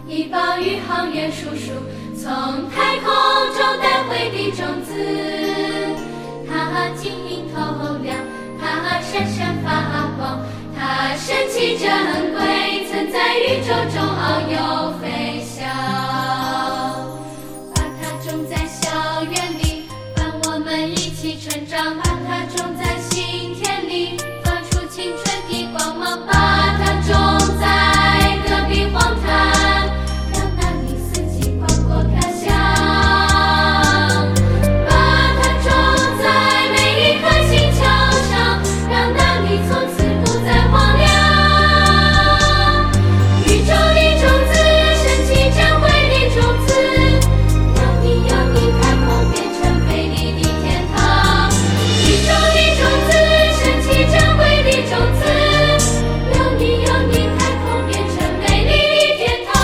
一包宇航员叔叔从太空中带回的种子，它晶莹透亮，它闪闪发光，它神奇珍贵，曾在宇宙中遨游飞翔。把它种在校园里，伴我们一起成长，把它种在心田里，发出青春的光芒，把它种在隔壁荒滩，让那里四季广阔飘香。把它种在每一颗星球上，让那里从此不再荒凉。宇宙的种子，神奇珍贵的种子，让你太空变成美丽的天堂。宇宙的种子，神奇珍贵的种子，让你太空变成美丽的天堂。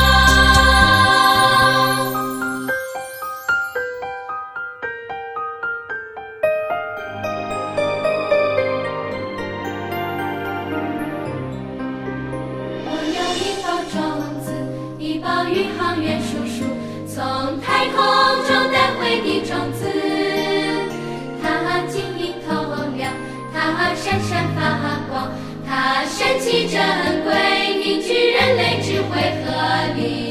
我有一包种子，一包宇航员叔叔从太空中带回的种子，它晶莹透亮，它闪闪发光，它神奇珍贵，凝聚人类智慧和力